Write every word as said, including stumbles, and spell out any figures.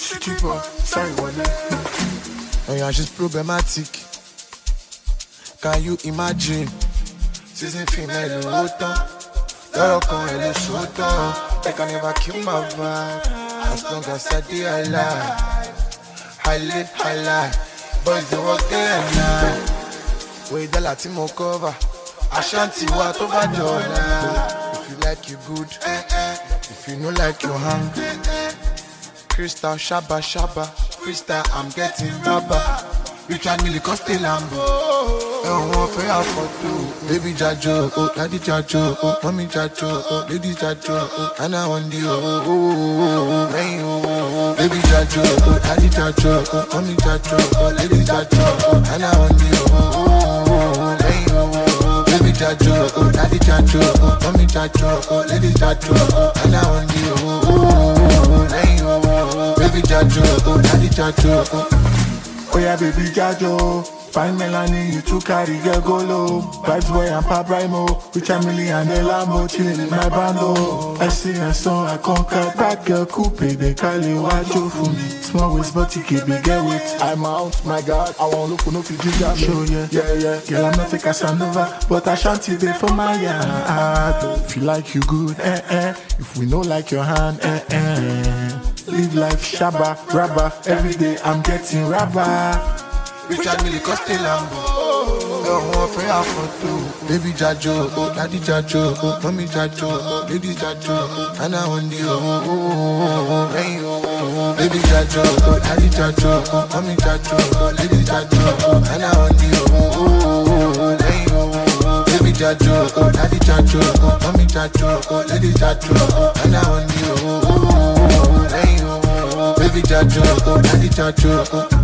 Chipo, sorry, one day. Oh yeah, she's problematic. Can you imagine? Season female, autant. Girl, come and let's shoot down. They can never kill my vibe. As long as I stay alive. I live high life. Boys, they work day and night. Wait, the Latimo cover. Ashanti, what over dollar. If you like, you good. If you know, like, you hang. Crystal, Shabba, Shabba. Crystal, I'm getting rubber. Richard Millie, Costa Lambo. Oh, one for your photo. Baby Jajo, oh, daddy Jajo, oh, mommy Jajo, oh, lady Jajo, oh, and I want you, oh, oh, oh, oh, baby Jajo, oh, daddy Jajo, oh, mommy Jajo, oh, lady Jajo, oh, and I want you, oh, oh, oh, baby Jajo, oh, daddy Jajo, oh, mommy Jajo, oh, lady Jajo, oh, and I want you, oh, oh, baby Jajo, oh, daddy Jajo, oh. Oh yeah, baby Jajo, fine Melanie, you too carry girl go low. Vibes boy and Pap Rhymo, Rich Emily and the Lambo, chilling in my bando. I see a song, I conquer that girl coupe, they call it Wajo for me. Small waist, but you keep big get with. I'm out, my God, I won't look for no Fiji jam. Show yeah, yeah, yeah, girl I'm not a Casanova, but I shan't there for my yard. If you like you good, eh eh. If we know like your hand, eh eh. Live life shabba, rabba. Every day I'm getting rabba. Richard Millie, Costa Lambo. Oh, one for your photo. Baby Jajo, oh, daddy Jajo, oh, mommy Jajo, oh, lady Jajo, oh, and I want you, oh, oh, oh, oh, oh, baby Jajo, oh, daddy Jajo, oh, mommy Jajo, oh, lady Jajo, oh, and I want you, oh, oh, oh, oh, baby Jajo, oh, daddy Jajo, oh, mommy Jajo, oh, lady Jajo, oh, and I want you, oh, oh, oh, baby Jajo, oh, daddy Jajo, oh.